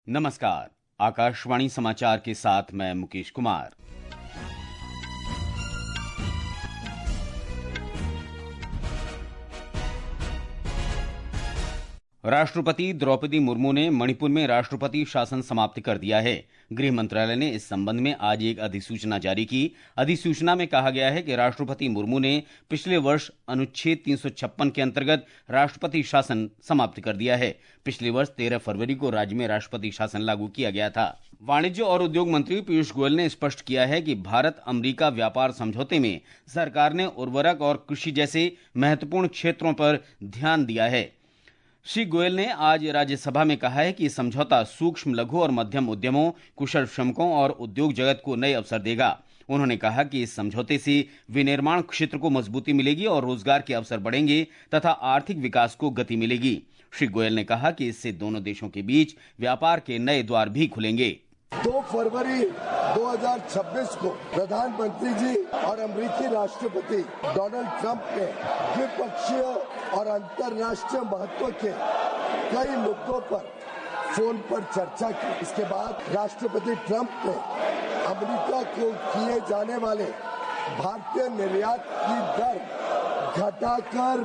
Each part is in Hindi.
नमस्कार। आकाशवाणी समाचार के साथ मैं मुकेश कुमार। राष्ट्रपति द्रौपदी मुर्मू ने मणिपुर में राष्ट्रपति शासन समाप्त कर दिया है। गृह मंत्रालय ने इस संबंध में आज एक अधिसूचना जारी की। अधिसूचना में कहा गया है कि राष्ट्रपति मुर्मू ने पिछले वर्ष अनुच्छेद 356 के अंतर्गत राष्ट्रपति शासन समाप्त कर दिया है। पिछले वर्ष 13 फरवरी को राज्य में राष्ट्रपति शासन लागू किया गया था। वाणिज्य और उद्योग मंत्री पीयूष गोयल ने स्पष्ट किया है कि भारत अमेरिका व्यापार समझौते में सरकार ने उर्वरक और कृषि जैसे महत्वपूर्ण क्षेत्रों पर ध्यान दिया है। श्री गोयल ने आज राज्यसभा में कहा है कि समझौता सूक्ष्म, लघु और मध्यम उद्यमों, कुशल श्रमिकों और उद्योग जगत को नए अवसर देगा। उन्होंने कहा कि इस समझौते से विनिर्माण क्षेत्र को मजबूती मिलेगी और रोजगार के अवसर बढ़ेंगे तथा आर्थिक विकास को गति मिलेगी। श्री गोयल ने कहा कि इससे दोनों देशों के बीच व्यापार के नए द्वार भी खुलेंगे। 2 फरवरी 2026 को प्रधानमंत्री जी और अमेरिकी राष्ट्रपति डोनाल्ड ट्रंप ने द्विपक्षीय और अंतर्राष्ट्रीय महत्व के कई मुद्दों पर फोन पर चर्चा की। इसके बाद राष्ट्रपति ट्रंप ने अमेरिका को किए जाने वाले भारतीय निर्यात की दर घटाकर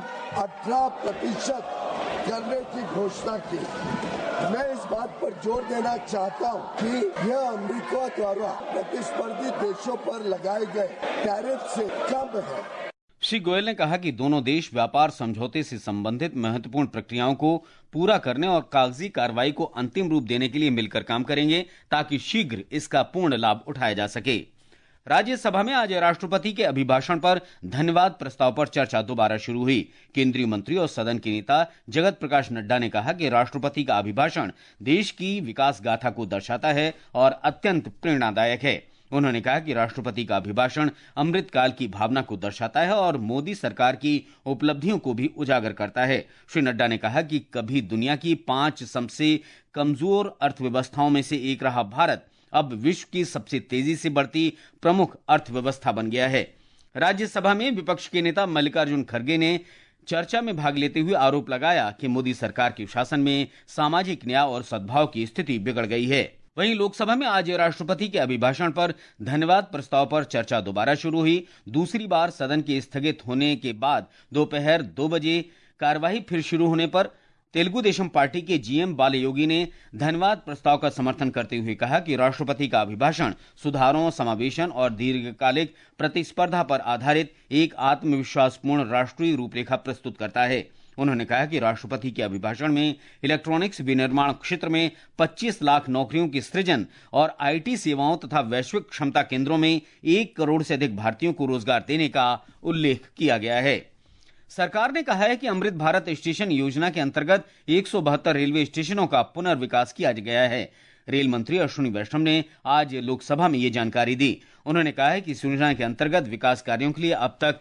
18% करने की घोषणा की। मैं इस बात पर जोर देना चाहता हूं कि यह अमेरिका द्वारा प्रतिस्पर्धी देशों पर लगाए गए टैरिफ से कम है। श्री गोयल ने कहा कि दोनों देश व्यापार समझौते से संबंधित महत्वपूर्ण प्रक्रियाओं को पूरा करने और कागजी कार्रवाई को अंतिम रूप देने के लिए मिलकर काम करेंगे ताकि शीघ्र इसका पूर्ण लाभ उठाया जा सके। राज्यसभा में आज राष्ट्रपति के अभिभाषण पर धन्यवाद प्रस्ताव पर चर्चा दोबारा शुरू हुई। केंद्रीय मंत्री और सदन के नेता जगत प्रकाश नड्डा ने कहा कि राष्ट्रपति का अभिभाषण देश की विकास गाथा को दर्शाता है और अत्यंत प्रेरणादायक है। उन्होंने कहा कि राष्ट्रपति का अभिभाषण अमृतकाल की भावना को दर्शाता है और मोदी सरकार की उपलब्धियों को भी उजागर करता है। श्री नड्डा ने कहा कि कभी दुनिया की 5 सबसे कमजोर अर्थव्यवस्थाओं में से एक रहा भारत अब विश्व की सबसे तेजी से बढ़ती प्रमुख अर्थव्यवस्था बन गया है। राज्यसभा में विपक्ष के नेता मल्लिकार्जुन खड़गे ने चर्चा में भाग लेते हुए आरोप लगाया कि मोदी सरकार के शासन में सामाजिक न्याय और सद्भाव की स्थिति बिगड़ गई है। वहीं लोकसभा में आज राष्ट्रपति के अभिभाषण पर धन्यवाद प्रस्ताव पर चर्चा दोबारा शुरू हुई। दूसरी बार सदन के स्थगित होने के बाद दोपहर 2 बजे कार्यवाही फिर शुरू होने पर तेलुगु देशम पार्टी के जीएम बालयोगी ने धन्यवाद प्रस्ताव का समर्थन करते हुए कहा कि राष्ट्रपति का अभिभाषण सुधारों, समावेशन और दीर्घकालिक प्रतिस्पर्धा पर आधारित एक आत्मविश्वासपूर्ण राष्ट्रीय रूपरेखा प्रस्तुत करता है। उन्होंने कहा कि राष्ट्रपति के अभिभाषण में इलेक्ट्रॉनिक्स विनिर्माण क्षेत्र में 25 लाख नौकरियों की सृजन और आईटी सेवाओं तथा वैश्विक क्षमता केंद्रों में 1 करोड़ से अधिक भारतीयों को रोजगार देने का उल्लेख किया गया है। सरकार ने कहा है कि अमृत भारत स्टेशन योजना के अंतर्गत 172 रेलवे स्टेशनों का पुनर्विकास किया गया है। रेल मंत्री अश्विनी वैष्णव ने आज लोकसभा में ये जानकारी दी। उन्होंने कहा है कि इस योजना के अंतर्गत विकास कार्यों के लिए अब तक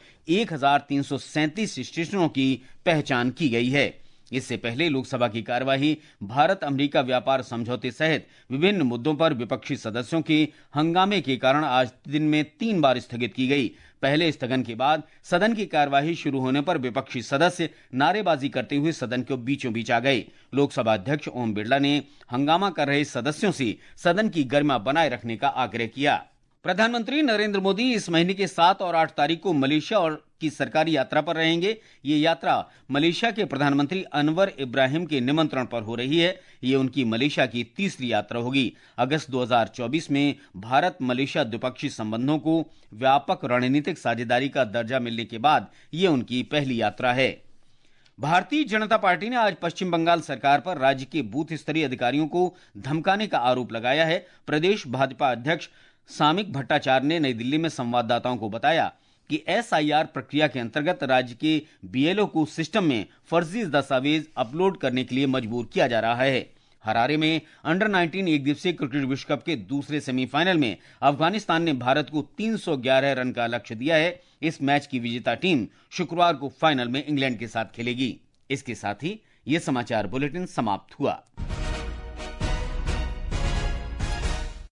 1337 स्टेशनों की पहचान की गई है। इससे पहले लोकसभा की कार्यवाही भारत अमेरिका व्यापार समझौते सहित विभिन्न मुद्दों पर विपक्षी सदस्यों के हंगामे के कारण आज दिन में 3 बार स्थगित की गई। पहले स्थगन के बाद सदन की कार्यवाही शुरू होने पर विपक्षी सदस्य नारेबाजी करते हुए सदन के बीचों बीच आ गए। लोकसभा अध्यक्ष ओम बिरला ने हंगामा कर रहे सदस्यों से सदन की गरिमा बनाए रखने का आग्रह किया। प्रधानमंत्री नरेंद्र मोदी इस महीने के 7 और 8 तारीख को मलेशिया की सरकारी यात्रा पर रहेंगे। ये यात्रा मलेशिया के प्रधानमंत्री अनवर इब्राहिम के निमंत्रण पर हो रही है। ये उनकी मलेशिया की तीसरी यात्रा होगी। अगस्त 2024 में भारत मलेशिया द्विपक्षीय संबंधों को व्यापक रणनीतिक साझेदारी का दर्जा मिलने के बाद ये उनकी पहली यात्रा है। भारतीय जनता पार्टी ने आज पश्चिम बंगाल सरकार पर राज्य के बूथ स्तरीय अधिकारियों को धमकाने का आरोप लगाया है। प्रदेश भाजपा अध्यक्ष सामिक भट्टाचार्य ने नई दिल्ली में संवाददाताओं को बताया कि एसआईआर प्रक्रिया के अंतर्गत राज्य के बीएलओ को सिस्टम में फर्जी दस्तावेज अपलोड करने के लिए मजबूर किया जा रहा है। हरारे में अंडर 19 एक दिवसीय क्रिकेट विश्व कप के दूसरे सेमीफाइनल में अफगानिस्तान ने भारत को 311 रन का लक्ष्य दिया है। इस मैच की विजेता टीम शुक्रवार को फाइनल में इंग्लैंड के साथ खेलेगी। इसके साथ ही ये समाचार बुलेटिन समाप्त हुआ।